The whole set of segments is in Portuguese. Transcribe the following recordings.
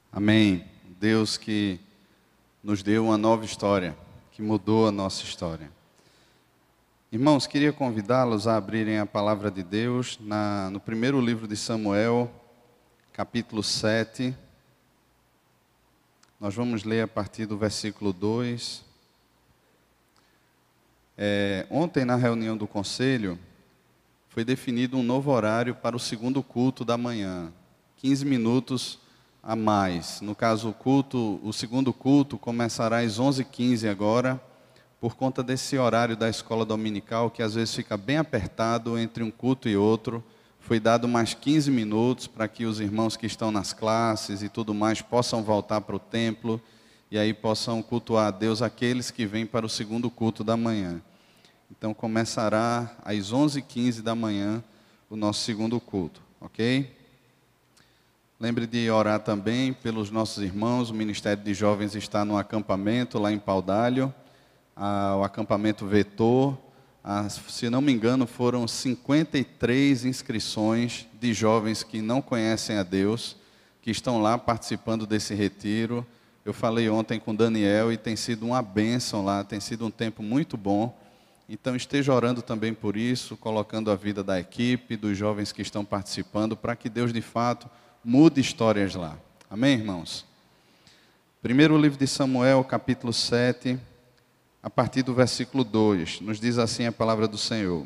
Amém. Deus que nos deu uma nova história, que mudou a nossa história. Irmãos, queria convidá-los a abrirem a palavra de Deus no primeiro livro de Samuel, capítulo 7. Nós vamos ler a partir do versículo 2. Ontem, na reunião do conselho, foi definido um novo horário para o segundo culto da manhã. 15 minutos a mais. No caso, o segundo culto começará às 11h15 agora, por conta desse horário da escola dominical, que às vezes fica bem apertado entre um culto e outro. Foi dado mais 15 minutos para que os irmãos que estão nas classes e tudo mais possam voltar para o templo e aí possam cultuar a Deus aqueles que vêm para o segundo culto da manhã. Então começará às 11h15 da manhã o nosso segundo culto, ok? Lembre de orar também pelos nossos irmãos. O Ministério de Jovens está no acampamento lá em Paudalho. O acampamento vetou. Se não me engano, foram 53 inscrições de jovens que não conhecem a Deus, que estão lá participando desse retiro. Eu falei ontem com o Daniel e tem sido uma bênção lá, tem sido um tempo muito bom. Então esteja orando também por isso, colocando a vida da equipe, dos jovens que estão participando, para que Deus de fato mude histórias lá. Amém, irmãos? Primeiro livro de Samuel, capítulo 7, a partir do versículo 2, nos diz assim a palavra do Senhor.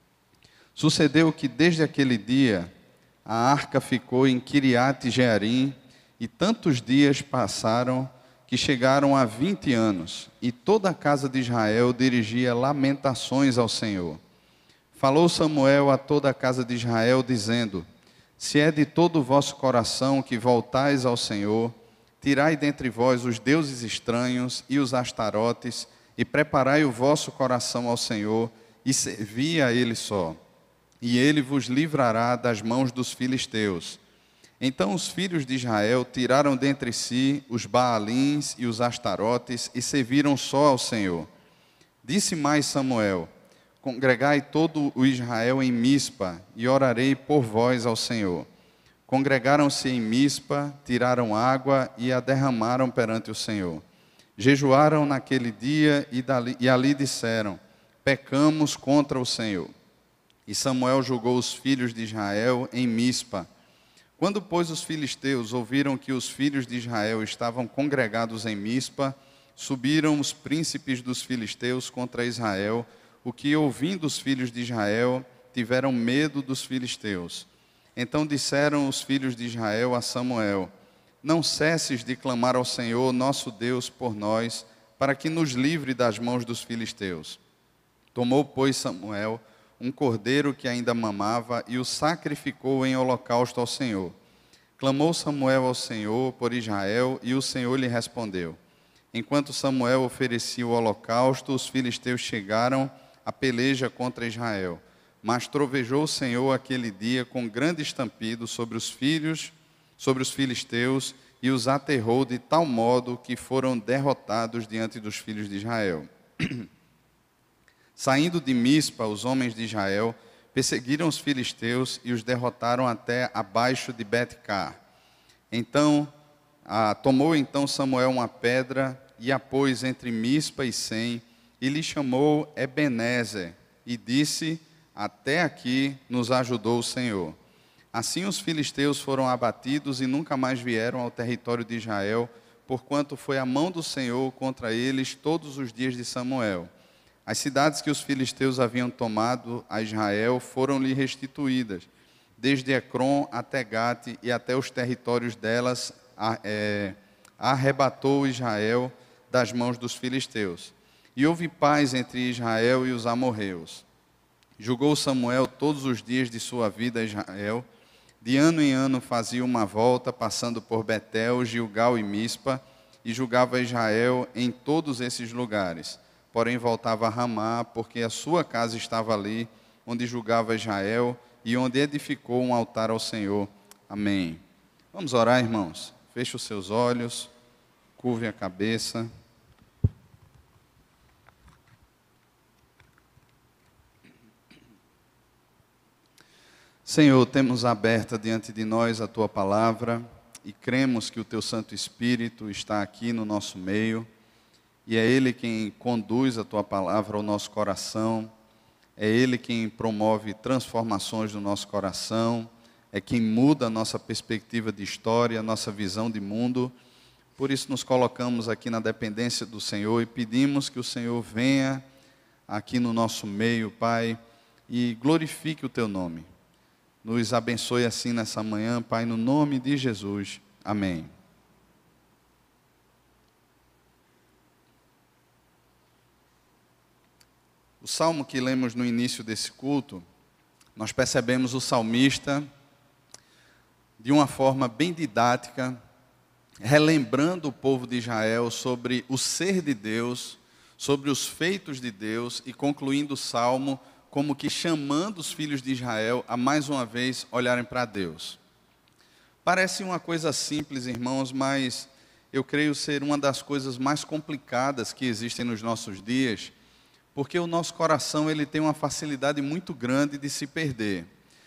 Sucedeu que desde aquele dia a arca ficou em Quiriate-Jearim, e tantos dias passaram que chegaram a 20 anos, e toda a casa de Israel dirigia lamentações ao Senhor. Falou Samuel a toda a casa de Israel, dizendo: se é de todo o vosso coração que voltais ao Senhor, tirai dentre vós os deuses estranhos e os astarotes, e preparai o vosso coração ao Senhor, e servi a Ele só. E Ele vos livrará das mãos dos filisteus. Então os filhos de Israel tiraram dentre si os Baalins e os astarotes, e serviram só ao Senhor. Disse mais Samuel: congregai todo o Israel em Mispa, e orarei por vós ao Senhor. Congregaram-se em Mispa, tiraram água e a derramaram perante o Senhor. Jejuaram naquele dia e ali disseram: pecamos contra o Senhor. E Samuel julgou os filhos de Israel em Mispa. Quando, pois, os filisteus ouviram que os filhos de Israel estavam congregados em Mispa, subiram os príncipes dos filisteus contra Israel, o que, ouvindo os filhos de Israel, tiveram medo dos filisteus. Então disseram os filhos de Israel a Samuel: não cesses de clamar ao Senhor, nosso Deus, por nós, para que nos livre das mãos dos filisteus. Tomou, pois, Samuel um cordeiro que ainda mamava e o sacrificou em holocausto ao Senhor. Clamou Samuel ao Senhor por Israel, e o Senhor lhe respondeu. Enquanto Samuel oferecia o holocausto, os filisteus chegaram a peleja contra Israel. Mas trovejou o Senhor aquele dia com grande estampido sobre os filisteus, e os aterrou de tal modo que foram derrotados diante dos filhos de Israel. Saindo de Mispa, os homens de Israel perseguiram os filisteus e os derrotaram até abaixo de Bet-car. Tomou então Samuel uma pedra e a pôs entre Mispa e Sem, e lhe chamou Ebenezer, e disse: até aqui nos ajudou o Senhor. Assim os filisteus foram abatidos e nunca mais vieram ao território de Israel, porquanto foi a mão do Senhor contra eles todos os dias de Samuel. As cidades que os filisteus haviam tomado a Israel foram-lhe restituídas, desde Ecrom até Gate e até os territórios delas arrebatou Israel das mãos dos filisteus. E houve paz entre Israel e os amorreus. Julgou Samuel todos os dias de sua vida a Israel. De ano em ano fazia uma volta, passando por Betel, Gilgal e Mispa, e julgava Israel em todos esses lugares. Porém voltava a Ramá, porque a sua casa estava ali, onde julgava Israel, e onde edificou um altar ao Senhor. Amém. Vamos orar, irmãos. Feche os seus olhos, curve a cabeça. Senhor, temos aberta diante de nós a Tua palavra, e cremos que o Teu Santo Espírito está aqui no nosso meio, e é Ele quem conduz a Tua palavra ao nosso coração, é Ele quem promove transformações no nosso coração, é quem muda a nossa perspectiva de história, a nossa visão de mundo. Por isso nos colocamos aqui na dependência do Senhor e pedimos que o Senhor venha aqui no nosso meio, Pai, e glorifique o Teu nome. Nos abençoe assim nessa manhã, Pai, no nome de Jesus. Amém. O salmo que lemos no início desse culto, nós percebemos o salmista de uma forma bem didática, relembrando o povo de Israel sobre o ser de Deus, sobre os feitos de Deus, e concluindo o salmo como que chamando os filhos de Israel a mais uma vez olharem para Deus. Parece uma coisa simples, irmãos, mas eu creio ser uma das coisas mais complicadas que existem nos nossos dias, porque o nosso coração ele tem uma facilidade muito grande de se perder.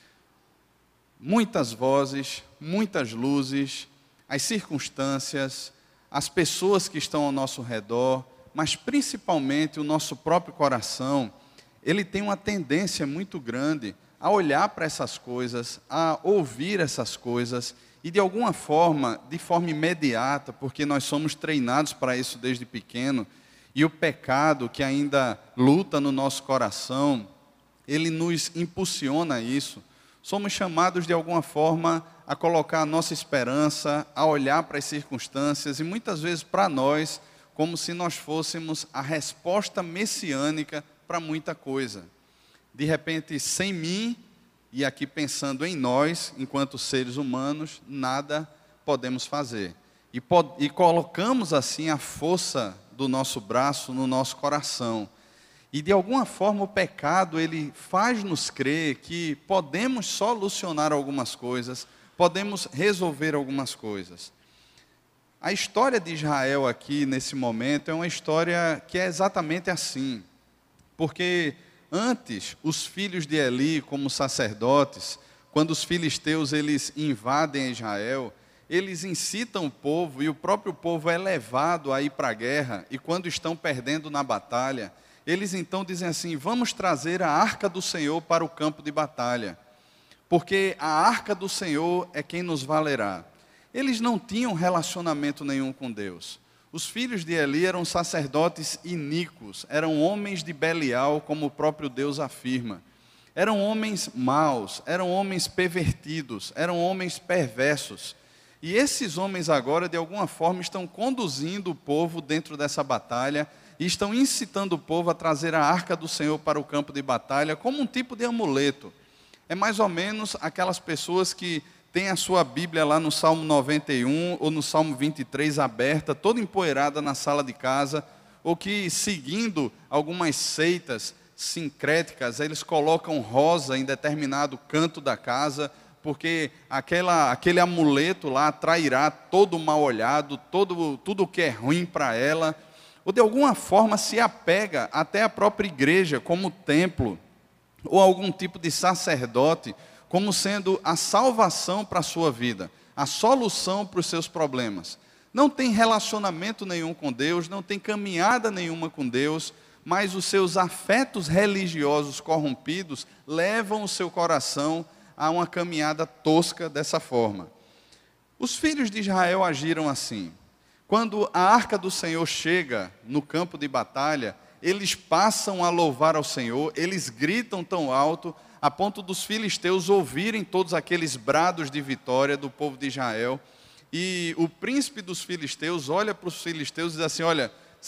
Muitas vozes, muitas luzes, as circunstâncias, as pessoas que estão ao nosso redor, mas principalmente o nosso próprio coração, ele tem uma tendência muito grande a olhar para essas coisas, a ouvir essas coisas, e de alguma forma, de forma imediata, porque nós somos treinados para isso desde pequeno, e o pecado que ainda luta no nosso coração, ele nos impulsiona a isso. Somos chamados de alguma forma a colocar a nossa esperança, a olhar para as circunstâncias, e muitas vezes para nós, como se nós fôssemos a resposta messiânica para muita coisa. De repente, sem mim, e aqui pensando em nós, enquanto seres humanos, nada podemos fazer. E colocamos assim a força do nosso braço no nosso coração. E de alguma forma o pecado, ele faz-nos crer que podemos solucionar algumas coisas, podemos resolver algumas coisas. A história de Israel aqui, nesse momento, é uma história que é exatamente assim. Porque antes, os filhos de Eli, como sacerdotes, quando os filisteus eles invadem Israel, eles incitam o povo, e o próprio povo é levado a ir para a guerra, e quando estão perdendo na batalha, eles então dizem assim: vamos trazer a arca do Senhor para o campo de batalha, porque a arca do Senhor é quem nos valerá. Eles não tinham relacionamento nenhum com Deus. Os filhos de Eli eram sacerdotes iníquos, eram homens de Belial, como o próprio Deus afirma. Eram homens maus, eram homens pervertidos, eram homens perversos. E esses homens agora, de alguma forma, estão conduzindo o povo dentro dessa batalha e estão incitando o povo a trazer a arca do Senhor para o campo de batalha como um tipo de amuleto. É mais ou menos aquelas pessoas que têm a sua Bíblia lá no Salmo 91 ou no Salmo 23 aberta, toda empoeirada na sala de casa, ou que, seguindo algumas seitas sincréticas, eles colocam rosa em determinado canto da casa, porque aquele amuleto lá atrairá todo o mal olhado, tudo que é ruim para ela, ou de alguma forma se apega até a própria igreja como templo, ou algum tipo de sacerdote, como sendo a salvação para a sua vida, a solução para os seus problemas. Não tem relacionamento nenhum com Deus, não tem caminhada nenhuma com Deus, mas os seus afetos religiosos corrompidos levam o seu coração a uma caminhada tosca dessa forma. Os filhos de Israel agiram assim. Quando a arca do Senhor chega no campo de batalha, eles passam a louvar ao Senhor, eles gritam tão alto, a ponto dos filisteus ouvirem todos aqueles brados de vitória do povo de Israel. E o príncipe dos filisteus olha para os filisteus e diz assim: olha,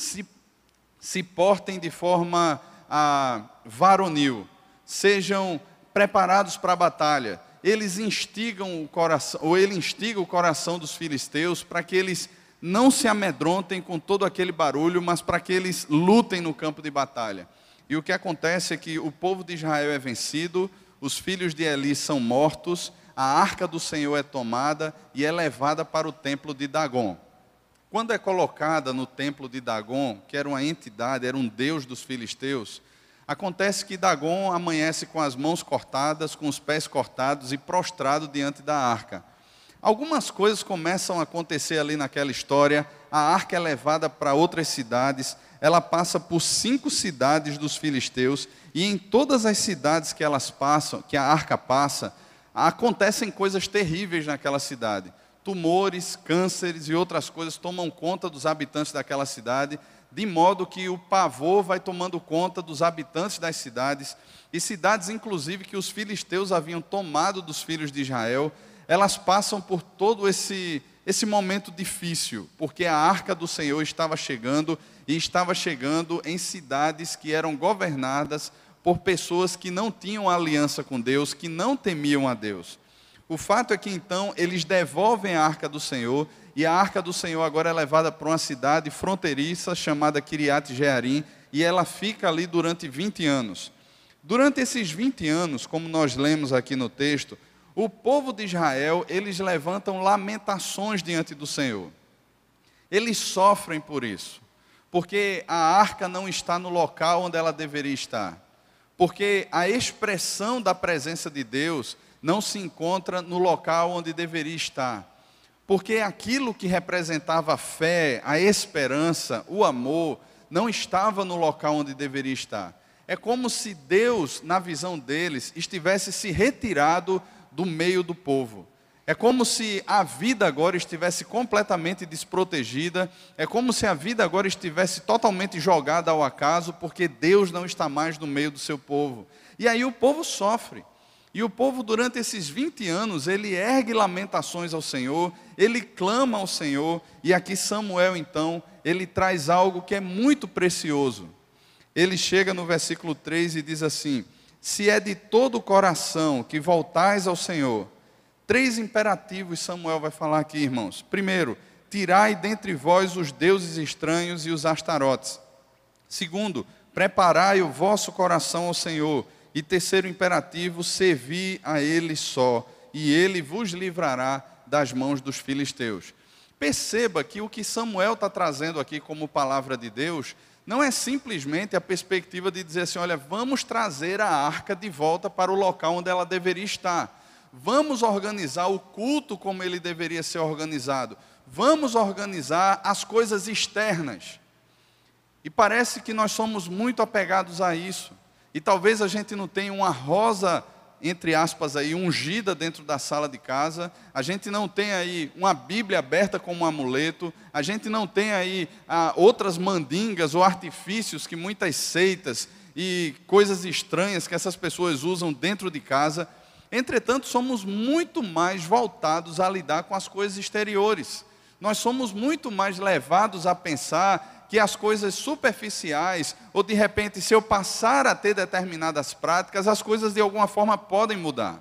se portem de forma varonil, sejam preparados para a batalha. Eles instigam o coração, ou ele instiga o coração dos filisteus para que eles não se amedrontem com todo aquele barulho, mas para que eles lutem no campo de batalha. E o que acontece é que o povo de Israel é vencido, os filhos de Eli são mortos, a arca do Senhor é tomada e é levada para o templo de Dagom. Quando é colocada no templo de Dagom, que era uma entidade, era um deus dos filisteus, acontece que Dagom amanhece com as mãos cortadas, com os pés cortados e prostrado diante da arca. algumas coisas começam a acontecer ali naquela história. A arca é levada para outras cidades, ela passa por 5 cidades dos filisteus, e em todas as cidades que elas passam, que a arca passa, acontecem coisas terríveis naquela cidade. Tumores, cânceres e outras coisas tomam conta dos habitantes daquela cidade, de modo que o pavor vai tomando conta dos habitantes das cidades, e cidades inclusive que os filisteus haviam tomado dos filhos de Israel, elas passam por todo esse momento difícil, porque a arca do Senhor estava chegando, e estava chegando em cidades que eram governadas por pessoas que não tinham aliança com Deus, que não temiam a Deus. O fato é que então eles devolvem a arca do Senhor, e a arca do Senhor agora é levada para uma cidade fronteiriça chamada Kiriat Jearim, e ela fica ali durante 20 anos. Durante esses 20 anos, como nós lemos aqui no texto, o povo de Israel, eles levantam lamentações diante do Senhor. Eles sofrem por isso, porque a arca não está no local onde ela deveria estar. Porque a expressão da presença de Deus não se encontra no local onde deveria estar. Porque aquilo que representava a fé, a esperança, o amor, não estava no local onde deveria estar. É como se Deus, na visão deles, estivesse se retirado do meio do povo. É como se a vida agora estivesse completamente desprotegida, é como se a vida agora estivesse totalmente jogada ao acaso, porque Deus não está mais no meio do seu povo. E aí o povo sofre. E o povo, durante esses 20 anos, ele ergue lamentações ao Senhor, ele clama ao Senhor, e aqui Samuel, então, ele traz algo que é muito precioso. Ele chega no versículo 3 e diz assim: se é de todo o coração que voltais ao Senhor. 3 imperativos Samuel vai falar aqui, irmãos. Primeiro, tirai dentre vós os deuses estranhos e os astarotes. Segundo, preparai o vosso coração ao Senhor. E terceiro imperativo, servi a Ele só, e Ele vos livrará das mãos dos filisteus. Perceba que o que Samuel está trazendo aqui como palavra de Deus, não é simplesmente a perspectiva de dizer assim, olha, vamos trazer a arca de volta para o local onde ela deveria estar. Vamos organizar o culto como ele deveria ser organizado. Vamos organizar as coisas externas. E parece que nós somos muito apegados a isso. E talvez a gente não tenha uma rosa, entre aspas, aí, ungida dentro da sala de casa. A gente não tem aí uma Bíblia aberta como um amuleto. A gente não tem aí outras mandingas ou artifícios que muitas seitas e coisas estranhas que essas pessoas usam dentro de casa. Entretanto, somos muito mais voltados a lidar com as coisas exteriores. Nós somos muito mais levados a pensar que as coisas superficiais, ou de repente, se eu passar a ter determinadas práticas, as coisas de alguma forma podem mudar.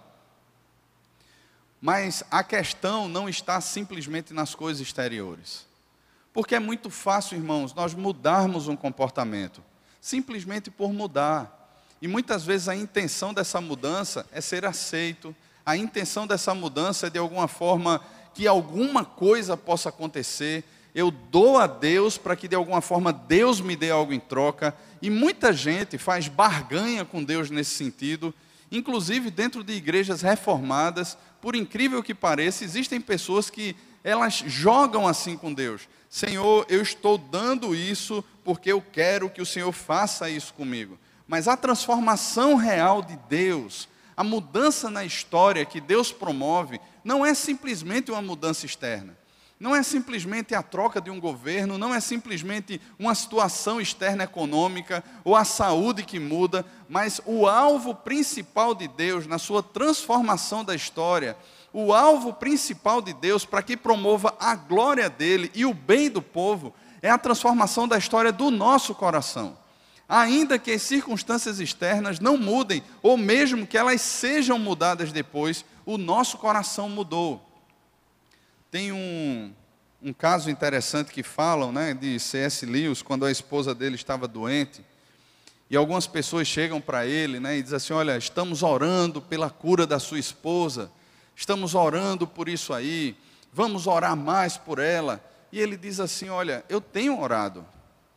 Mas a questão não está simplesmente nas coisas exteriores. Porque é muito fácil, irmãos, nós mudarmos um comportamento, simplesmente por mudar. E muitas vezes a intenção dessa mudança é ser aceito, a intenção dessa mudança é de alguma forma que alguma coisa possa acontecer, eu dou a Deus para que de alguma forma Deus me dê algo em troca, e muita gente faz barganha com Deus nesse sentido, inclusive dentro de igrejas reformadas, por incrível que pareça, existem pessoas que elas jogam assim com Deus. Senhor, eu estou dando isso porque eu quero que o Senhor faça isso comigo. Mas a transformação real de Deus, a mudança na história que Deus promove, não é simplesmente uma mudança externa. Não é simplesmente a troca de um governo, não é simplesmente uma situação externa econômica ou a saúde que muda, mas o alvo principal de Deus na sua transformação da história, o alvo principal de Deus para que promova a glória dele e o bem do povo, é a transformação da história do nosso coração. Ainda que as circunstâncias externas não mudem, ou mesmo que elas sejam mudadas depois, o nosso coração mudou. Tem um caso interessante que falam, né, de C.S. Lewis, quando a esposa dele estava doente, e algumas pessoas chegam para ele, né, e dizem assim, olha, estamos orando pela cura da sua esposa, estamos orando por isso aí, vamos orar mais por ela. E ele diz assim, olha, eu tenho orado.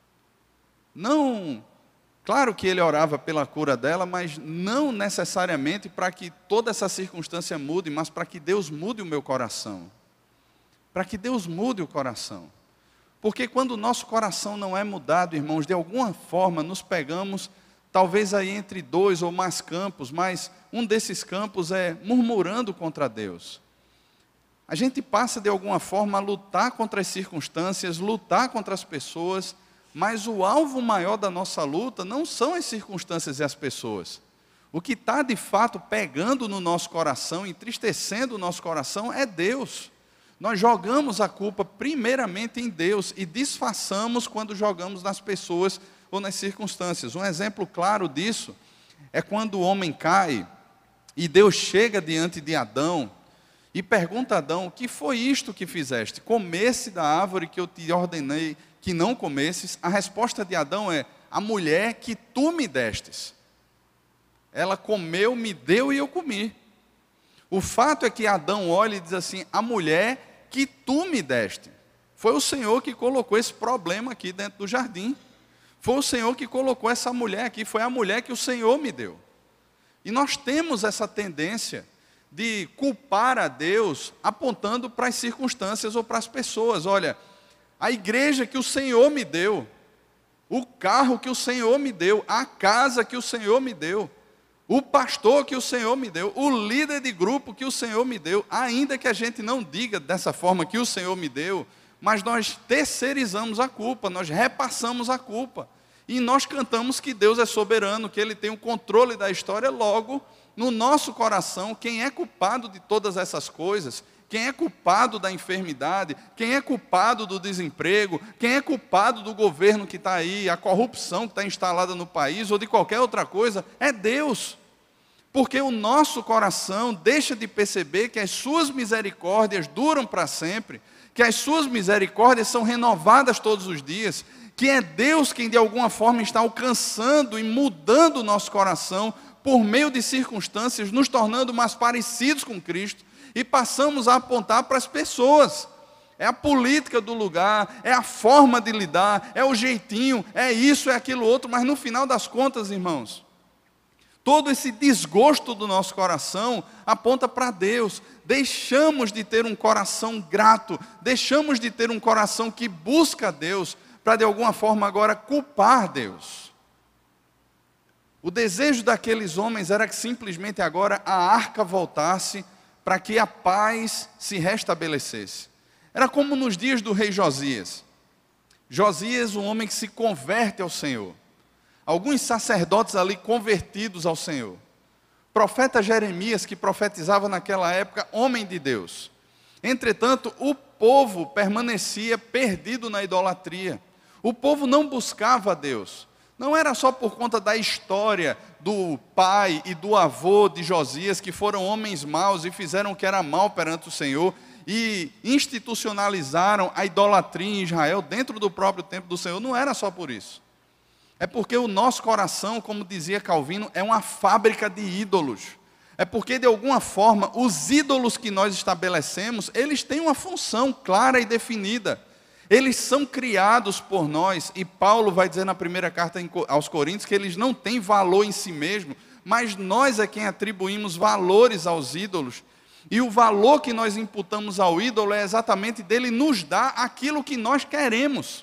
Não, claro que ele orava pela cura dela, mas não necessariamente para que toda essa circunstância mude, mas para que Deus mude o meu coração. para que Deus mude o coração. Porque quando o nosso coração não é mudado, irmãos, de alguma forma nos pegamos, talvez aí entre 2 ou mais campos, mas um desses campos é murmurando contra Deus. A gente passa de alguma forma a lutar contra as circunstâncias, lutar contra as pessoas, mas o alvo maior da nossa luta não são as circunstâncias e as pessoas. O que está de fato pegando no nosso coração, entristecendo o nosso coração, é Deus. Nós jogamos a culpa primeiramente em Deus e disfarçamos quando jogamos nas pessoas ou nas circunstâncias. Um exemplo claro disso é quando o homem cai e Deus chega diante de Adão e pergunta a Adão: o que foi isto que fizeste? Comesse da árvore que eu te ordenei que não comesses? A resposta de Adão é: a mulher que tu me destes. Ela comeu, me deu e eu comi. O fato é que Adão olha e diz assim: a mulher que tu me deste. Foi o Senhor que colocou esse problema aqui dentro do jardim. Foi o Senhor que colocou essa mulher aqui. Foi a mulher que o Senhor me deu. E nós temos essa tendência de culpar a Deus apontando para as circunstâncias ou para as pessoas. Olha, a igreja que o Senhor me deu, o carro que o Senhor me deu, a casa que o Senhor me deu, o pastor que o Senhor me deu, o líder de grupo que o Senhor me deu, ainda que a gente não diga dessa forma que o Senhor me deu, mas nós terceirizamos a culpa, nós repassamos a culpa. E nós cantamos que Deus é soberano, que Ele tem o controle da história. Logo, no nosso coração, quem é culpado de todas essas coisas, quem é culpado da enfermidade, quem é culpado do desemprego, quem é culpado do governo que está aí, a corrupção que está instalada no país, ou de qualquer outra coisa, é Deus. Porque o nosso coração deixa de perceber que as suas misericórdias duram para sempre, que as suas misericórdias são renovadas todos os dias, que é Deus quem de alguma forma está alcançando e mudando o nosso coração por meio de circunstâncias, nos tornando mais parecidos com Cristo, e passamos a apontar para as pessoas. É a política do lugar, é a forma de lidar, é o jeitinho, é isso, é aquilo outro, mas no final das contas, irmãos, todo esse desgosto do nosso coração aponta para Deus. Deixamos de ter um coração grato, deixamos de ter um coração que busca Deus, para de alguma forma agora culpar Deus. O desejo daqueles homens era que simplesmente agora a arca voltasse para que a paz se restabelecesse. Era como nos dias do rei Josias. Josias, um homem que se converte ao Senhor. Alguns sacerdotes ali convertidos ao Senhor. Profeta Jeremias, que profetizava naquela época, homem de Deus. Entretanto, o povo permanecia perdido na idolatria. O povo não buscava a Deus. Não era só por conta da história do pai e do avô de Josias, que foram homens maus e fizeram o que era mal perante o Senhor, e institucionalizaram a idolatria em Israel dentro do próprio templo do Senhor. Não era só por isso. É porque o nosso coração, como dizia Calvino, é uma fábrica de ídolos. É porque, de alguma forma, os ídolos que nós estabelecemos, eles têm uma função clara e definida. Eles são criados por nós, e Paulo vai dizer na primeira carta aos Coríntios que eles não têm valor em si mesmos, mas nós é quem atribuímos valores aos ídolos. E o valor que nós imputamos ao ídolo é exatamente dele nos dar aquilo que nós queremos.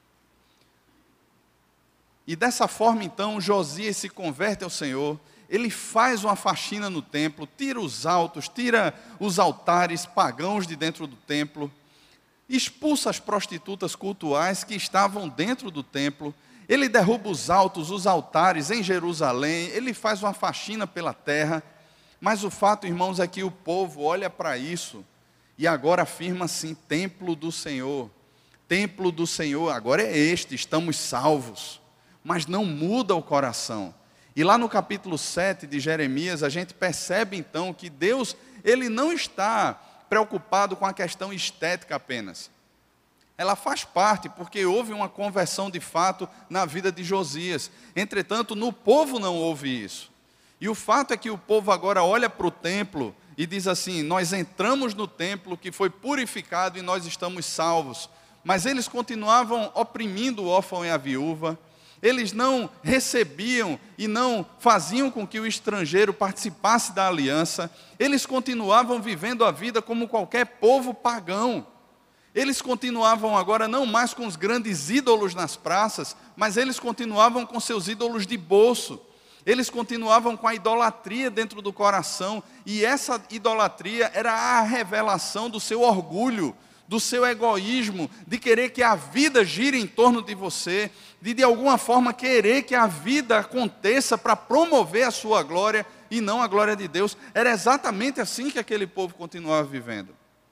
E dessa forma, então, Josias se converte ao Senhor, ele faz uma faxina no templo, tira os altos, tira os altares pagãos de dentro do templo, expulsa as prostitutas cultuais que estavam dentro do templo, ele derruba os altos, os altares em Jerusalém, ele faz uma faxina pela terra, mas o fato, irmãos, é que o povo olha para isso e agora afirma assim: templo do Senhor, agora é este, estamos salvos, mas não muda o coração. E lá no capítulo 7 de Jeremias, a gente percebe então que Deus, ele não está preocupado com a questão estética apenas. Ela faz parte, porque houve uma conversão de fato na vida de Josias. Entretanto, no povo não houve isso. E o fato é que o povo agora olha para o templo e diz assim: nós entramos no templo que foi purificado e nós estamos salvos. Mas eles continuavam oprimindo o órfão e a viúva. Eles não recebiam e não faziam com que o estrangeiro participasse da aliança. Eles continuavam vivendo a vida como qualquer povo pagão. Eles continuavam agora não mais com os grandes ídolos nas praças, mas eles continuavam com seus ídolos de bolso. Eles continuavam com a idolatria dentro do coração, e essa idolatria era a revelação do seu orgulho, do seu egoísmo, de querer que a vida gire em torno de você, de alguma forma querer que a vida aconteça para promover a sua glória e não a glória de Deus. Era exatamente assim que aquele povo continuava vivendo.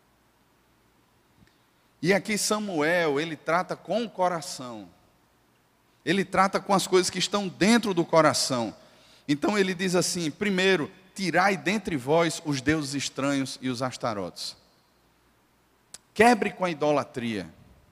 E aqui Samuel, ele trata com o coração. Ele trata com as coisas que estão dentro do coração. Então ele diz assim: primeiro, tirai dentre vós os deuses estranhos e os astarotes. Quebre com a idolatria.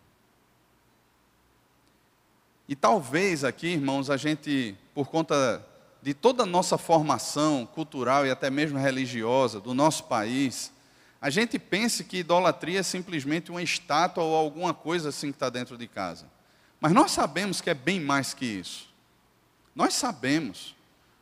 E talvez aqui, irmãos, a gente, por conta de toda a nossa formação cultural e até mesmo religiosa do nosso país, a gente pense que idolatria é simplesmente uma estátua ou alguma coisa assim que está dentro de casa. Mas nós sabemos que é bem mais que isso. Nós sabemos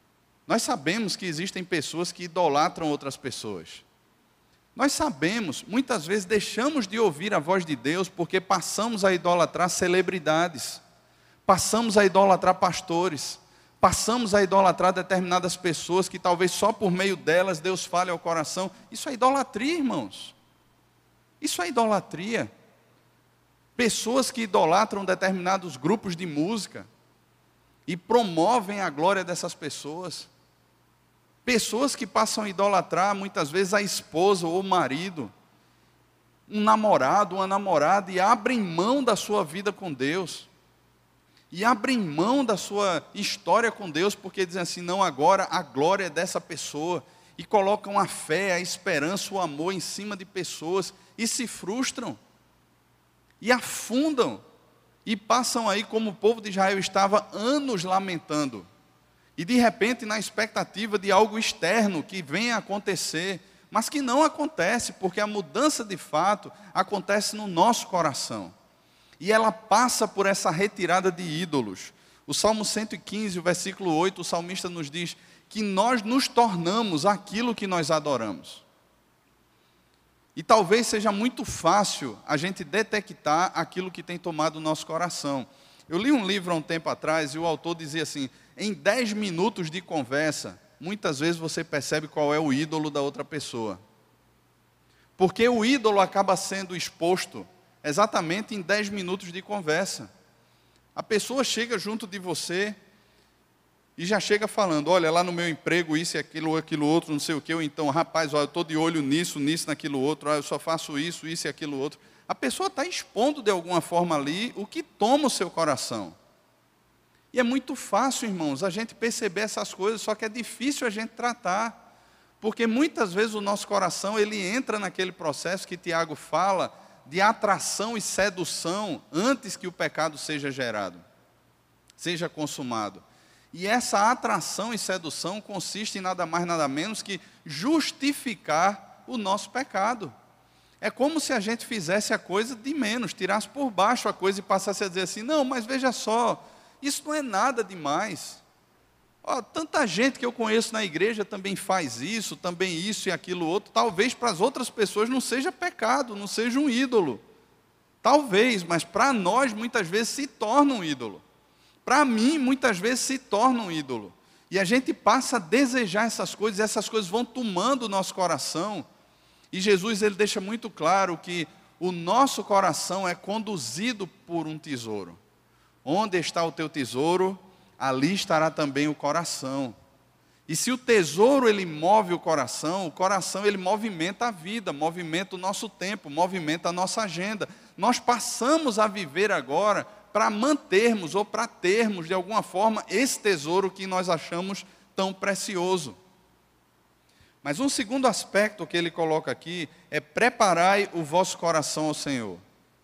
que existem pessoas que idolatram outras pessoas. Nós sabemos, muitas vezes deixamos de ouvir a voz de Deus porque passamos a idolatrar celebridades, passamos a idolatrar pastores, passamos a idolatrar determinadas pessoas que talvez só por meio delas Deus fale ao coração. Isso é idolatria, irmãos. Isso é idolatria. Pessoas que idolatram determinados grupos de música e promovem a glória dessas pessoas. Pessoas que passam a idolatrar muitas vezes a esposa ou o marido, um namorado, uma namorada, e abrem mão da sua vida com Deus, e abrem mão da sua história com Deus, porque dizem assim: não, agora a glória é dessa pessoa, e colocam a fé, a esperança, o amor em cima de pessoas, e se frustram, e afundam, e passam aí como o povo de Israel estava anos lamentando, e de repente na expectativa de algo externo que venha a acontecer, mas que não acontece, porque a mudança de fato acontece no nosso coração. E ela passa por essa retirada de ídolos. O Salmo 115, o versículo 8, o salmista nos diz que nós nos tornamos aquilo que nós adoramos. E talvez seja muito fácil a gente detectar aquilo que tem tomado o nosso coração. Eu li um livro há um tempo atrás e o autor dizia assim: em 10 minutos de conversa, muitas vezes você percebe qual é o ídolo da outra pessoa. Porque o ídolo acaba sendo exposto exatamente em 10 minutos de conversa. A pessoa chega junto de você e já chega falando: olha, lá no meu emprego isso e aquilo outro, não sei o quê. Ou então: rapaz, olha, eu estou de olho nisso, naquilo outro, olha, eu só faço isso e aquilo outro. A pessoa está expondo de alguma forma ali o que toma o seu coração. E é muito fácil, irmãos, a gente perceber essas coisas, só que é difícil a gente tratar, porque muitas vezes o nosso coração, ele entra naquele processo que Tiago fala, de atração e sedução, antes que o pecado seja gerado, seja consumado. E essa atração e sedução consiste em nada mais, nada menos que justificar o nosso pecado. É como se a gente fizesse a coisa de menos, tirasse por baixo a coisa e passasse a dizer assim: não, mas veja só, isso não é nada demais. Tanta gente que eu conheço na igreja também faz isso, também isso e aquilo outro. Talvez para as outras pessoas não seja pecado, não seja um ídolo. Talvez, mas para nós muitas vezes se torna um ídolo. Para mim muitas vezes se torna um ídolo. E a gente passa a desejar essas coisas vão tomando o nosso coração. E Jesus, ele deixa muito claro que o nosso coração é conduzido por um tesouro. Onde está o teu tesouro, ali estará também o coração. E se o tesouro ele move o coração ele movimenta a vida, movimenta o nosso tempo, movimenta a nossa agenda. Nós passamos a viver agora para mantermos ou para termos de alguma forma esse tesouro que nós achamos tão precioso. Mas um segundo aspecto que ele coloca aqui é: preparai o vosso coração ao Senhor.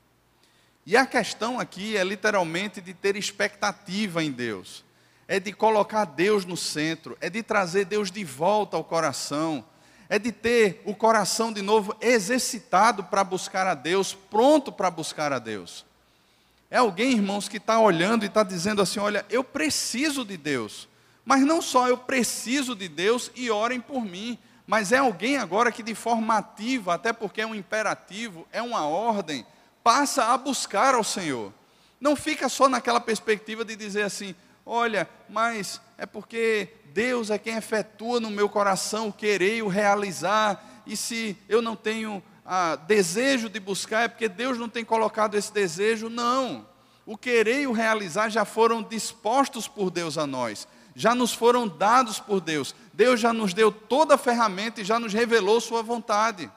E a questão aqui é literalmente de ter expectativa em Deus. É de colocar Deus no centro, é de trazer Deus de volta ao coração, é de ter o coração de novo exercitado para buscar a Deus, pronto para buscar a Deus. É alguém, irmãos, que está olhando e está dizendo assim: olha, eu preciso de Deus, mas não só eu preciso de Deus e orem por mim, mas é alguém agora que de forma ativa, até porque é um imperativo, é uma ordem, passa a buscar ao Senhor. Não fica só naquela perspectiva de dizer assim, olha, mas é porque Deus é quem efetua no meu coração o querer e o realizar, e se eu não tenho desejo de buscar, é porque Deus não tem colocado esse desejo. Não, o querer e o realizar já foram dispostos por Deus a nós, já nos foram dados por Deus. Deus já nos deu toda a ferramenta e já nos revelou sua vontade,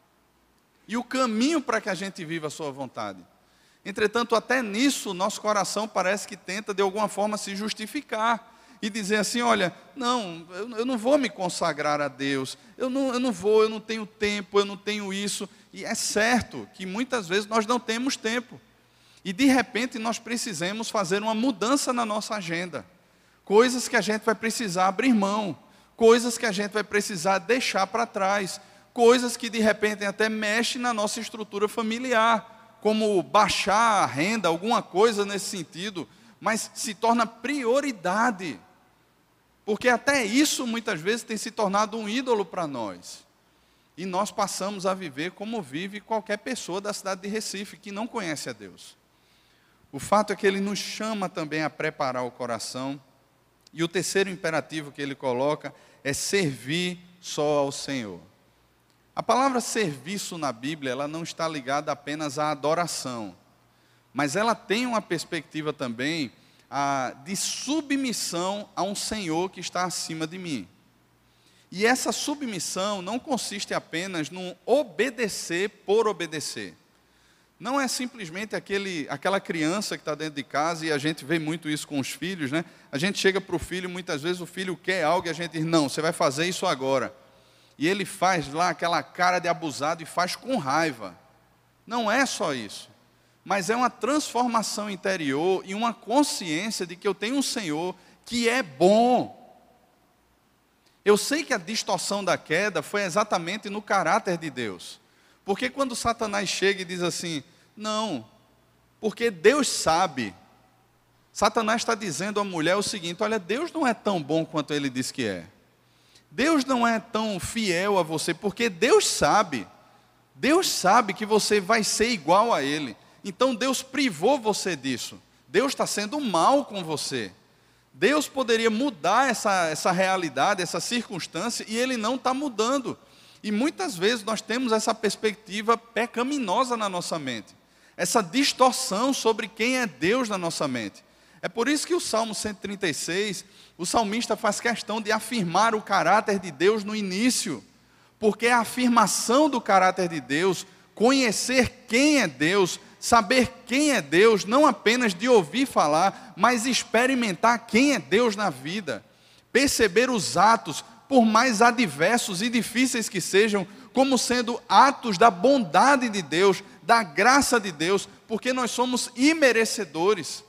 e o caminho para que a gente viva a sua vontade. Entretanto, até nisso, nosso coração parece que tenta de alguma forma se justificar e dizer assim, olha, não, eu não vou me consagrar a Deus, eu não tenho tempo, eu não tenho isso. E é certo que muitas vezes nós não temos tempo, e de repente nós precisamos fazer uma mudança na nossa agenda, coisas que a gente vai precisar abrir mão, coisas que a gente vai precisar deixar para trás, coisas que de repente até mexem na nossa estrutura familiar, como baixar a renda, alguma coisa nesse sentido, mas se torna prioridade, porque até isso muitas vezes tem se tornado um ídolo para nós, e nós passamos a viver como vive qualquer pessoa da cidade de Recife, que não conhece a Deus. O fato é que Ele nos chama também a preparar o coração, e o terceiro imperativo que Ele coloca é servir só ao Senhor. A palavra serviço na Bíblia, ela não está ligada apenas à adoração, mas ela tem uma perspectiva também de submissão a um Senhor que está acima de mim. E essa submissão não consiste apenas num obedecer por obedecer. Não é simplesmente aquela criança que está dentro de casa, e a gente vê muito isso com os filhos, né? A gente chega para o filho, muitas vezes o filho quer algo e a gente diz, não, você vai fazer isso agora. E ele faz lá aquela cara de abusado e faz com raiva. Não é só isso, mas é uma transformação interior e uma consciência de que eu tenho um Senhor que é bom. Eu sei que a distorção da queda foi exatamente no caráter de Deus. Porque quando Satanás chega e diz assim, não, porque Deus sabe. Satanás está dizendo à mulher o seguinte, olha, Deus não é tão bom quanto ele diz que é. Deus não é tão fiel a você, porque Deus sabe que você vai ser igual a Ele. Então Deus privou você disso. Deus está sendo mal com você. Deus poderia mudar essa realidade, essa circunstância, e Ele não está mudando. E muitas vezes nós temos essa perspectiva pecaminosa na nossa mente, essa distorção sobre quem é Deus na nossa mente. É por isso que o Salmo 136, o salmista faz questão de afirmar o caráter de Deus no início, porque a afirmação do caráter de Deus, conhecer quem é Deus, saber quem é Deus, não apenas de ouvir falar, mas experimentar quem é Deus na vida, perceber os atos, por mais adversos e difíceis que sejam, como sendo atos da bondade de Deus, da graça de Deus, porque nós somos imerecedores.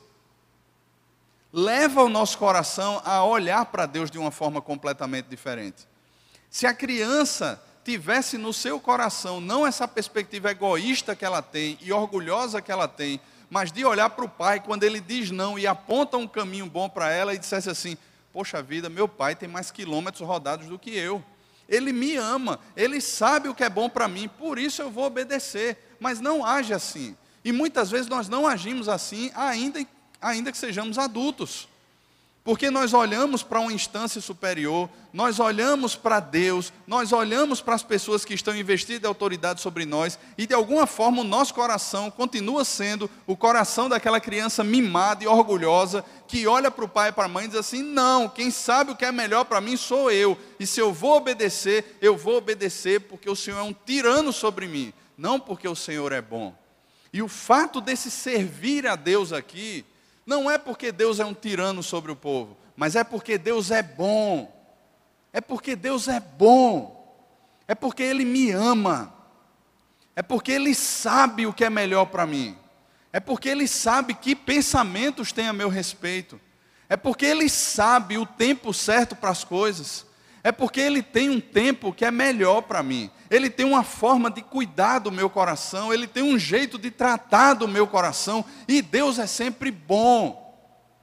Leva o nosso coração a olhar para Deus de uma forma completamente diferente. Se a criança tivesse no seu coração, não essa perspectiva egoísta que ela tem e orgulhosa que ela tem, mas de olhar para o pai quando ele diz não e aponta um caminho bom para ela e dissesse assim, poxa vida, meu pai tem mais quilômetros rodados do que eu. Ele me ama, ele sabe o que é bom para mim, por isso eu vou obedecer. Mas não age assim. E muitas vezes nós não agimos assim, ainda que sejamos adultos, porque nós olhamos para uma instância superior, nós olhamos para Deus, nós olhamos para as pessoas que estão investidas de autoridade sobre nós, e de alguma forma o nosso coração continua sendo o coração daquela criança mimada e orgulhosa, que olha para o pai e para a mãe e diz assim, não, quem sabe o que é melhor para mim sou eu, e se eu vou obedecer porque o Senhor é um tirano sobre mim, não porque o Senhor é bom. E o fato desse servir a Deus aqui, não é porque Deus é um tirano sobre o povo, mas é porque Deus é bom. É porque Deus é bom. É porque Ele me ama. É porque Ele sabe o que é melhor para mim. É porque Ele sabe que pensamentos tem a meu respeito. É porque Ele sabe o tempo certo para as coisas. É porque Ele tem um tempo que é melhor para mim. Ele tem uma forma de cuidar do meu coração. Ele tem um jeito de tratar do meu coração. E Deus é sempre bom.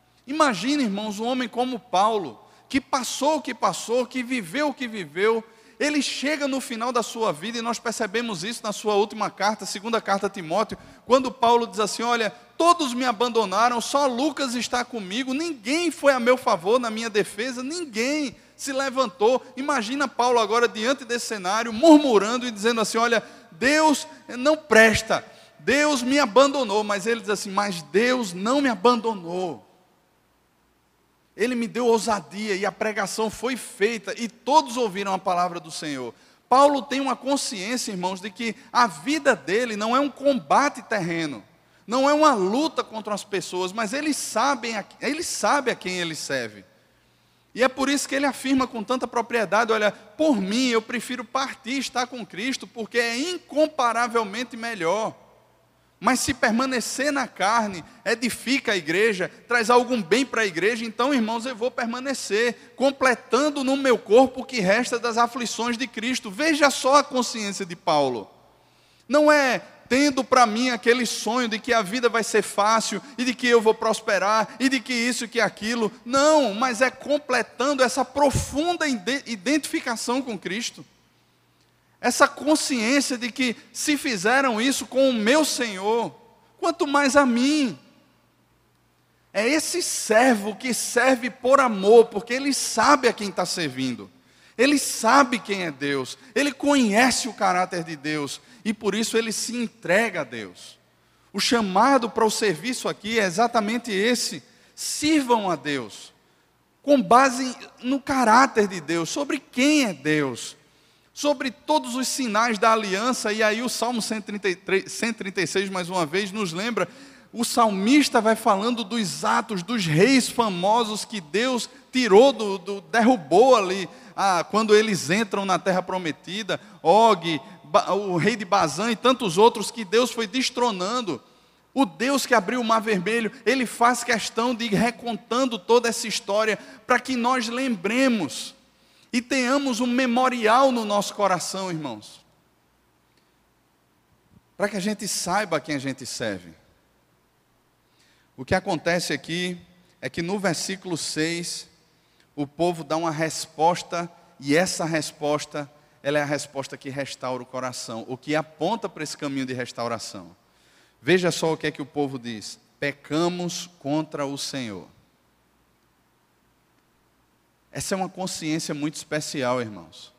Imagine, irmãos, um homem como Paulo, que passou o que passou, que viveu o que viveu, Ele chega no final da sua vida, e nós percebemos isso na sua última carta, segunda carta a Timóteo, quando Paulo diz assim, olha, todos me abandonaram, só Lucas está comigo, ninguém foi a meu favor na minha defesa, ninguém se levantou. Imagina Paulo agora diante desse cenário, murmurando e dizendo assim, olha, Deus não presta, Deus me abandonou, mas ele diz assim, mas Deus não me abandonou. Ele me deu ousadia e a pregação foi feita e todos ouviram a palavra do Senhor. Paulo tem uma consciência, irmãos, de que a vida dele não é um combate terreno, não é uma luta contra as pessoas, mas ele sabe a quem ele serve. E é por isso que ele afirma com tanta propriedade, olha, por mim eu prefiro partir e estar com Cristo, porque é incomparavelmente melhor. Mas se permanecer na carne, edifica a igreja, traz algum bem para a igreja, então, irmãos, eu vou permanecer, completando no meu corpo o que resta das aflições de Cristo. Veja só a consciência de Paulo. Não é tendo para mim aquele sonho de que a vida vai ser fácil, e de que eu vou prosperar, e de que isso e que aquilo. Não, mas é completando essa profunda identificação com Cristo. Essa consciência de que se fizeram isso com o meu Senhor, quanto mais a mim. É esse servo que serve por amor, porque ele sabe a quem está servindo. Ele sabe quem é Deus, ele conhece o caráter de Deus, e por isso ele se entrega a Deus. O chamado para o serviço aqui é exatamente esse: sirvam a Deus, com base no caráter de Deus, sobre quem é Deus, sobre todos os sinais da aliança. E aí o Salmo 136, mais uma vez, nos lembra, o salmista vai falando dos atos dos reis famosos que Deus tirou, derrubou ali, quando eles entram na terra prometida, Og, o rei de Bazã e tantos outros que Deus foi destronando. O Deus que abriu o mar vermelho, ele faz questão de ir recontando toda essa história, para que nós lembremos e tenhamos um memorial no nosso coração, irmãos, para que a gente saiba a quem a gente serve. O que acontece aqui é que no versículo 6, o povo dá uma resposta, e essa resposta, ela é a resposta que restaura o coração, o que aponta para esse caminho de restauração. Veja só o que é que o povo diz: pecamos contra o Senhor. Essa é uma consciência muito especial, irmãos.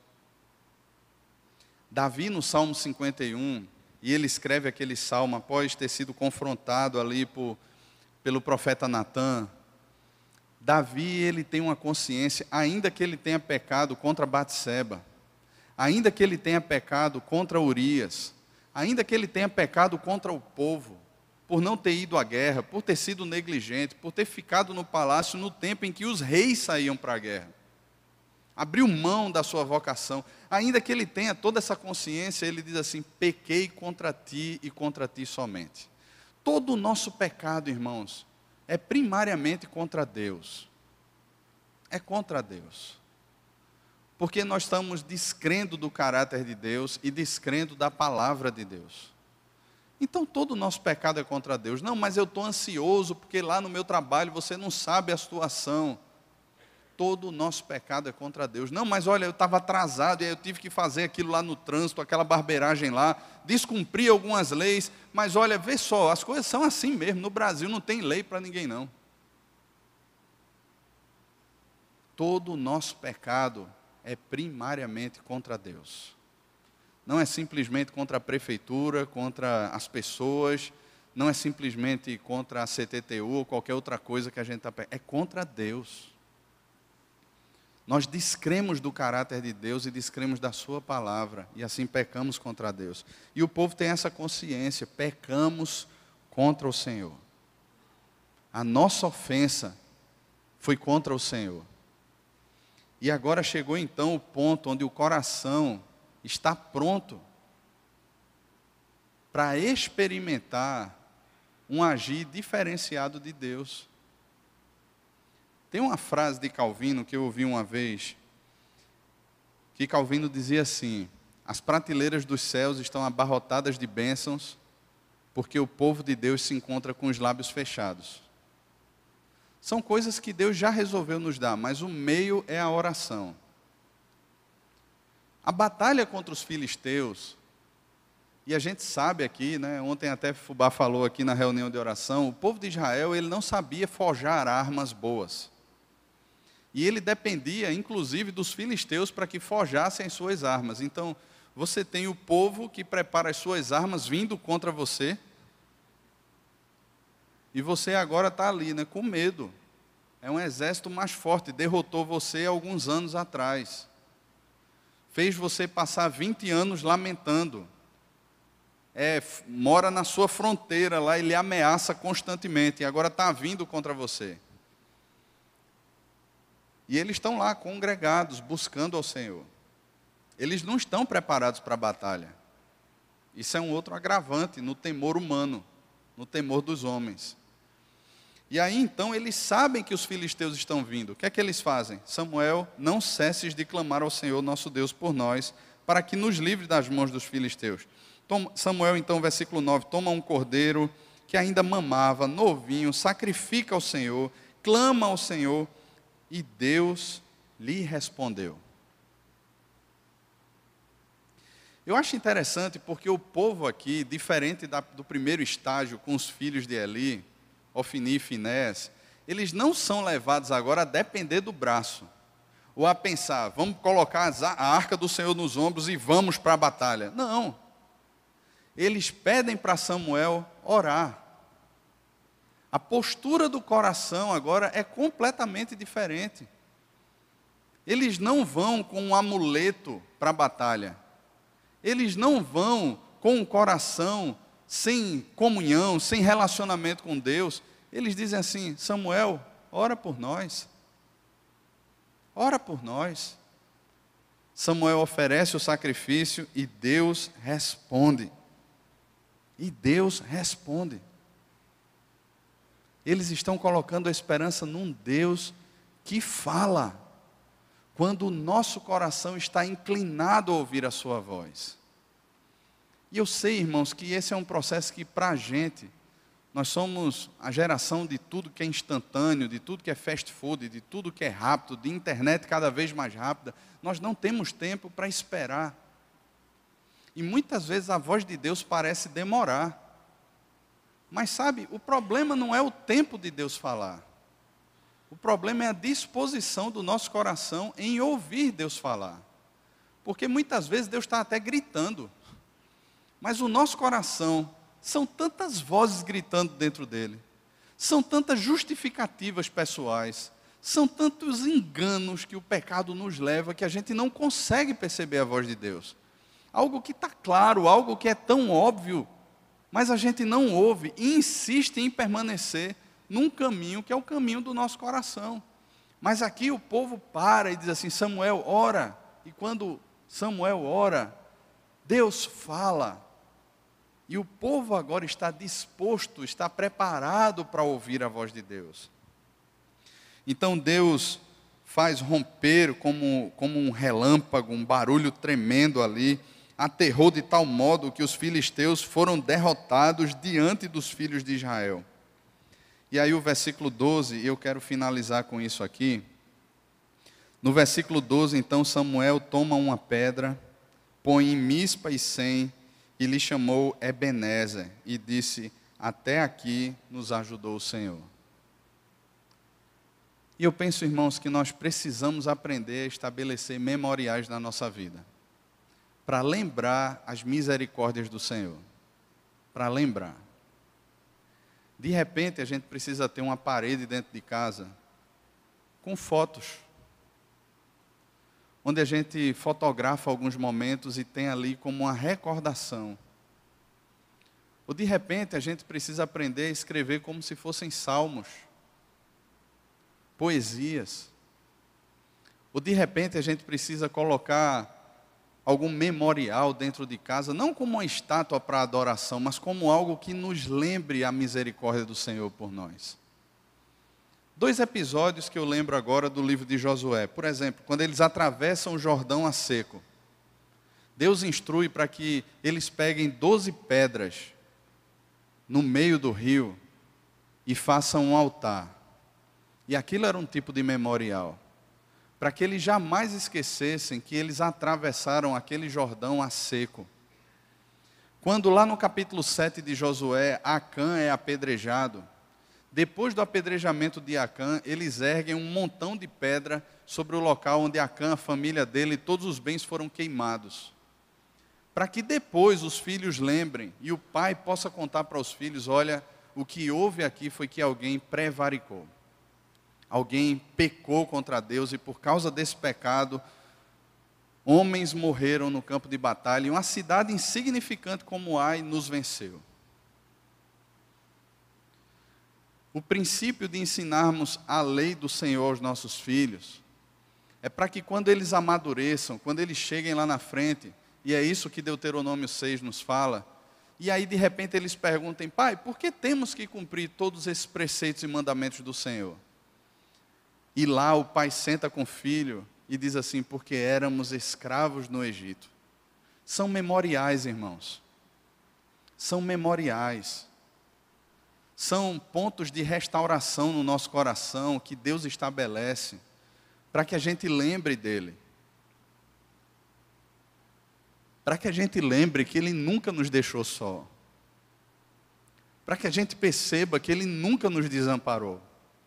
Davi, no Salmo 51, e ele escreve aquele salmo após ter sido confrontado ali pelo profeta Natã. Davi, ele tem uma consciência, ainda que ele tenha pecado contra Batseba, ainda que ele tenha pecado contra Urias, ainda que ele tenha pecado contra o povo, por não ter ido à guerra, por ter sido negligente, por ter ficado no palácio no tempo em que os reis saíam para a guerra, abriu mão da sua vocação, ainda que ele tenha toda essa consciência, ele diz assim: pequei contra ti e contra ti somente. Todo o nosso pecado, irmãos, é primariamente contra Deus. É contra Deus. Porque nós estamos descrendo do caráter de Deus e descrendo da palavra de Deus. Então todo o nosso pecado é contra Deus. Não, mas eu estou ansioso porque lá no meu trabalho você não sabe a situação. Todo o nosso pecado é contra Deus. Não, mas olha, eu estava atrasado e aí eu tive que fazer aquilo lá no trânsito, aquela barbeiragem lá, descumpri algumas leis, mas olha, vê só, as coisas são assim mesmo, no Brasil não tem lei para ninguém não. Todo o nosso pecado é primariamente contra Deus. Não é simplesmente contra a prefeitura, contra as pessoas, não é simplesmente contra a CTTU ou qualquer outra coisa que a gente está pecando, é contra Deus. Nós descremos do caráter de Deus e descremos da sua palavra, e assim pecamos contra Deus. E o povo tem essa consciência: pecamos contra o Senhor. A nossa ofensa foi contra o Senhor. E agora chegou então o ponto onde o coração está pronto para experimentar um agir diferenciado de Deus. Tem uma frase de Calvino que eu ouvi uma vez, que Calvino dizia assim: as prateleiras dos céus estão abarrotadas de bênçãos, porque o povo de Deus se encontra com os lábios fechados. São coisas que Deus já resolveu nos dar, mas o meio é a oração. A batalha contra os filisteus, e a gente sabe aqui, né, ontem até Fubá falou aqui na reunião de oração, o povo de Israel ele não sabia forjar armas boas. E ele dependia, inclusive, dos filisteus para que forjassem as suas armas. Então, você tem o povo que prepara as suas armas vindo contra você, e você agora está ali, né, com medo. É um exército mais forte, derrotou você alguns anos atrás. Fez você passar 20 anos lamentando. Mora na sua fronteira lá e lhe ameaça constantemente, e agora está vindo contra você. E eles estão lá congregados, buscando ao Senhor. Eles não estão preparados para a batalha. Isso é um outro agravante no temor humano, no temor dos homens. E aí então eles sabem que os filisteus estão vindo. O que é que eles fazem? Samuel, não cesses de clamar ao Senhor nosso Deus por nós, para que nos livre das mãos dos filisteus. Samuel então, versículo 9, toma um cordeiro que ainda mamava, novinho, sacrifica ao Senhor, clama ao Senhor, e Deus lhe respondeu. Eu acho interessante porque o povo aqui, diferente do primeiro estágio com os filhos de Eli, Ofni e Finés, eles não são levados agora a depender do braço, ou a pensar, vamos colocar a arca do Senhor nos ombros e vamos para a batalha. Não. Eles pedem para Samuel orar. A postura do coração agora é completamente diferente. Eles não vão com um amuleto para a batalha. Eles não vão com um coração sem comunhão, sem relacionamento com Deus. Eles dizem assim, Samuel, ora por nós. Ora por nós. Samuel oferece o sacrifício e Deus responde. E Deus responde. Eles estão colocando a esperança num Deus que fala, quando o nosso coração está inclinado a ouvir a sua voz. E eu sei, irmãos, que esse é um processo que para a gente, nós somos a geração de tudo que é instantâneo, de tudo que é fast food, de tudo que é rápido, de internet cada vez mais rápida. Nós não temos tempo para esperar. E muitas vezes a voz de Deus parece demorar. Mas sabe, o problema não é o tempo de Deus falar. O problema é a disposição do nosso coração em ouvir Deus falar. Porque muitas vezes Deus está até gritando. Mas o nosso coração, são tantas vozes gritando dentro dele. São tantas justificativas pessoais. São tantos enganos que o pecado nos leva que a gente não consegue perceber a voz de Deus. Algo que está claro, algo que é tão óbvio, mas a gente não ouve e insiste em permanecer num caminho que é o caminho do nosso coração. Mas aqui o povo para e diz assim, Samuel, ora. E quando Samuel ora, Deus fala. E o povo agora está disposto, está preparado para ouvir a voz de Deus. Então Deus faz romper como um relâmpago, um barulho tremendo ali, aterrou de tal modo que os filisteus foram derrotados diante dos filhos de Israel. E aí o versículo 12, eu quero finalizar com isso aqui. No versículo 12, então, Samuel toma uma pedra, põe em Mispa e Sem, e lhe chamou Ebenezer, e disse, até aqui nos ajudou o Senhor. E eu penso, irmãos, que nós precisamos aprender a estabelecer memoriais na nossa vida, para lembrar as misericórdias do Senhor, para lembrar. De repente, a gente precisa ter uma parede dentro de casa, com fotos, onde a gente fotografa alguns momentos e tem ali como uma recordação. Ou de repente a gente precisa aprender a escrever como se fossem salmos, poesias. Ou de repente a gente precisa colocar algum memorial dentro de casa, não como uma estátua para adoração, mas como algo que nos lembre a misericórdia do Senhor por nós. 2 episódios que eu lembro agora do livro de Josué. Por exemplo, quando eles atravessam o Jordão a seco. Deus instrui para que eles peguem 12 pedras no meio do rio e façam um altar. E aquilo era um tipo de memorial. para que eles jamais esquecessem que eles atravessaram aquele Jordão a seco. Quando lá no capítulo 7 de Josué, Acã é apedrejado, depois do apedrejamento de Acã, eles erguem um montão de pedra sobre o local onde Acã, a família dele e todos os bens foram queimados. Para que depois os filhos lembrem e o pai possa contar para os filhos, olha, o que houve aqui foi que alguém prevaricou. Alguém pecou contra Deus e por causa desse pecado, homens morreram no campo de batalha e uma cidade insignificante como Ai nos venceu. O princípio de ensinarmos a lei do Senhor aos nossos filhos é para que quando eles amadureçam, quando eles cheguem lá na frente, e é isso que Deuteronômio 6 nos fala, e aí de repente eles perguntem, pai, por que temos que cumprir todos esses preceitos e mandamentos do Senhor? E lá o pai senta com o filho e diz assim, porque éramos escravos no Egito. São memoriais, irmãos. São memoriais. São pontos de restauração no nosso coração que Deus estabelece para que a gente lembre dele. Para que a gente lembre que ele nunca nos deixou só. Para que a gente perceba que ele nunca nos desamparou.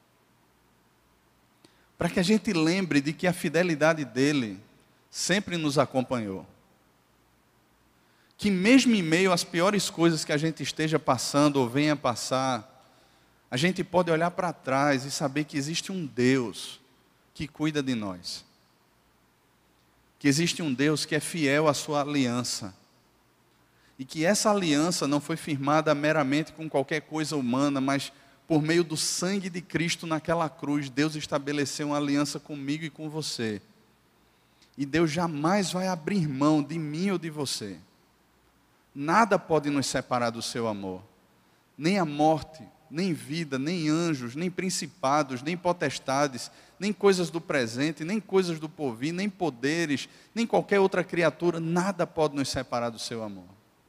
Para que a gente lembre de que a fidelidade dele sempre nos acompanhou. Que mesmo em meio às piores coisas que a gente esteja passando ou venha passar, a gente pode olhar para trás e saber que existe um Deus que cuida de nós. Que existe um Deus que é fiel à sua aliança. E que essa aliança não foi firmada meramente com qualquer coisa humana, mas por meio do sangue de Cristo naquela cruz, Deus estabeleceu uma aliança comigo e com você. E Deus jamais vai abrir mão de mim ou de você. Nada pode nos separar do seu amor. Nem a morte, nem vida, nem anjos, nem principados, nem potestades, nem coisas do presente, nem coisas do porvir, nem poderes, nem qualquer outra criatura, nada pode nos separar do seu amor.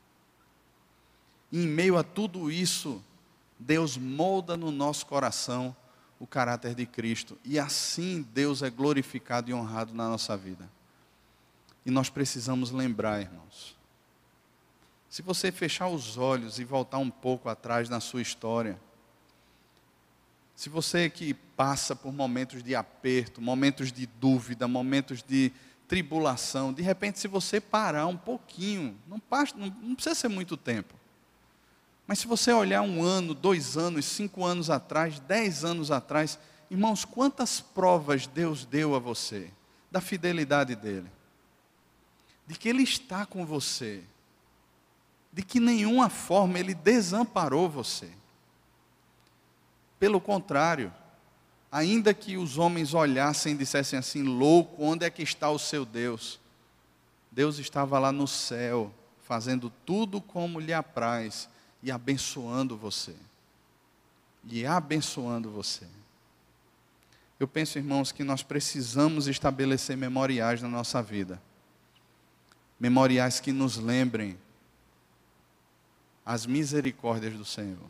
E em meio a tudo isso, Deus molda no nosso coração o caráter de Cristo. E assim Deus é glorificado e honrado na nossa vida. E nós precisamos lembrar, irmãos. Se você fechar os olhos e voltar um pouco atrás na sua história, se você que passa por momentos de aperto, momentos de dúvida, momentos de tribulação, de repente se você parar um pouquinho, não precisa ser muito tempo, mas se você olhar 1 ano, 2 anos, 5 anos atrás, 10 anos atrás, irmãos, quantas provas Deus deu a você, da fidelidade dEle, de que Ele está com você, de que nenhuma forma Ele desamparou você. Pelo contrário, ainda que os homens olhassem e dissessem assim, louco, onde é que está o seu Deus? Deus estava lá no céu, fazendo tudo como lhe apraz, e abençoando você. E abençoando você. Eu penso, irmãos, que nós precisamos estabelecer memoriais na nossa vida. Memoriais que nos lembrem as misericórdias do Senhor.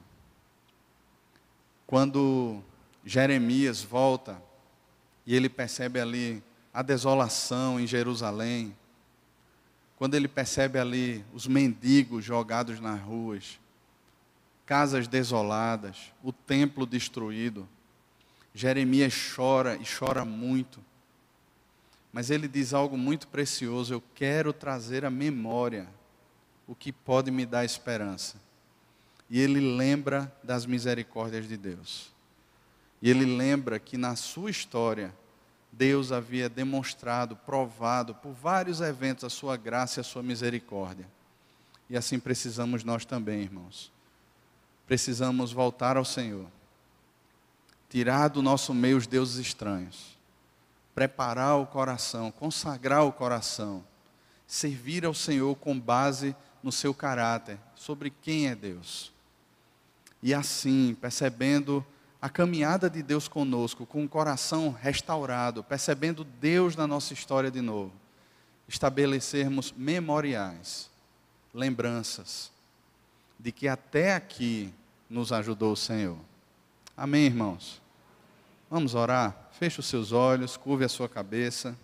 Quando Jeremias volta e ele percebe ali a desolação em Jerusalém, quando ele percebe ali os mendigos jogados nas ruas, casas desoladas, o templo destruído, Jeremias chora e chora muito. Mas ele diz algo muito precioso, eu quero trazer à memória o que pode me dar esperança. E ele lembra das misericórdias de Deus. E ele lembra que na sua história, Deus havia demonstrado, provado por vários eventos a sua graça e a sua misericórdia. E assim precisamos nós também, irmãos. Precisamos voltar ao Senhor. Tirar do nosso meio os deuses estranhos. Preparar o coração, consagrar o coração. Servir ao Senhor com base no seu caráter, sobre quem é Deus. E assim, percebendo a caminhada de Deus conosco, com o coração restaurado, percebendo Deus na nossa história de novo, estabelecermos memoriais, lembranças, de que até aqui nos ajudou o Senhor. Amém, irmãos? Vamos orar? Feche os seus olhos, curve a sua cabeça.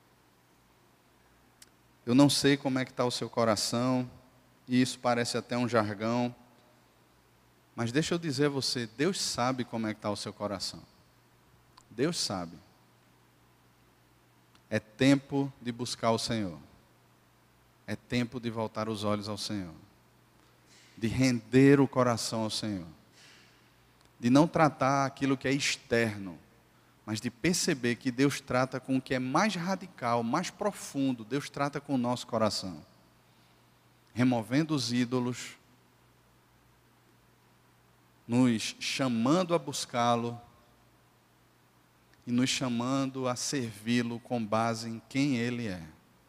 Eu não sei como é que está o seu coração, e isso parece até um jargão, mas deixa eu dizer a você, Deus sabe como é que está o seu coração. Deus sabe. É tempo de buscar o Senhor. É tempo de voltar os olhos ao Senhor. De render o coração ao Senhor. De não tratar aquilo que é externo, mas de perceber que Deus trata com o que é mais radical, mais profundo. Deus trata com o nosso coração. Removendo os ídolos, nos chamando a buscá-lo e nos chamando a servi-lo com base em quem Ele é.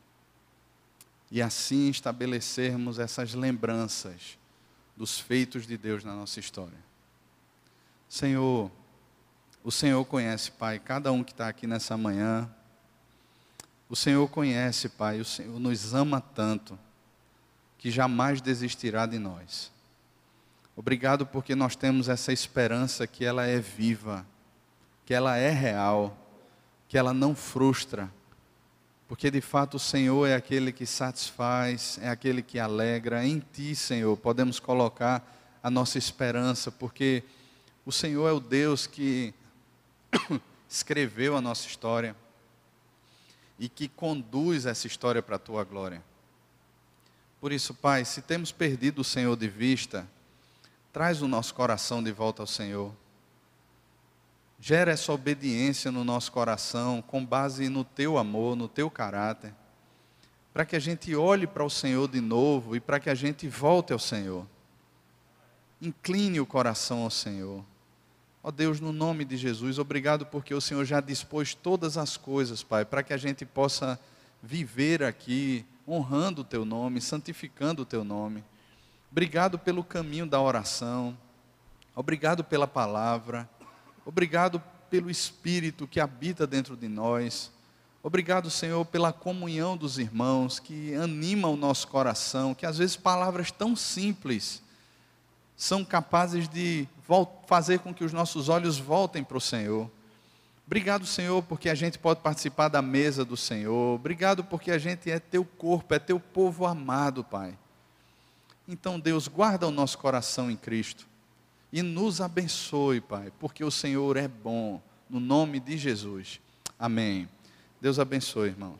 E assim estabelecermos essas lembranças dos feitos de Deus na nossa história. Senhor, o Senhor conhece, Pai, cada um que está aqui nessa manhã. O Senhor conhece, Pai, o Senhor nos ama tanto, que jamais desistirá de nós. Obrigado porque nós temos essa esperança que ela é viva, que ela é real, que ela não frustra. Porque de fato o Senhor é aquele que satisfaz, é aquele que alegra. Em Ti, Senhor, podemos colocar a nossa esperança, porque o Senhor é o Deus que escreveu a nossa história e que conduz essa história para a Tua glória. Por isso, Pai, se temos perdido o Senhor de vista, traz o nosso coração de volta ao Senhor. Gera essa obediência no nosso coração, com base no Teu amor, no Teu caráter, para que a gente olhe para o Senhor de novo e para que a gente volte ao Senhor. Incline o coração ao Senhor. Ó Deus, no nome de Jesus, obrigado porque o Senhor já dispôs todas as coisas, Pai, para que a gente possa viver aqui, honrando o Teu nome, santificando o Teu nome. Obrigado pelo caminho da oração. Obrigado pela palavra. Obrigado pelo Espírito que habita dentro de nós. Obrigado, Senhor, pela comunhão dos irmãos que anima o nosso coração, que às vezes palavras tão simples são capazes de fazer com que os nossos olhos voltem para o Senhor. Obrigado, Senhor, porque a gente pode participar da mesa do Senhor. Obrigado porque a gente é Teu corpo, é Teu povo amado, Pai. Então, Deus, guarda o nosso coração em Cristo e nos abençoe, Pai, porque o Senhor é bom, no nome de Jesus. Amém. Deus abençoe, irmão.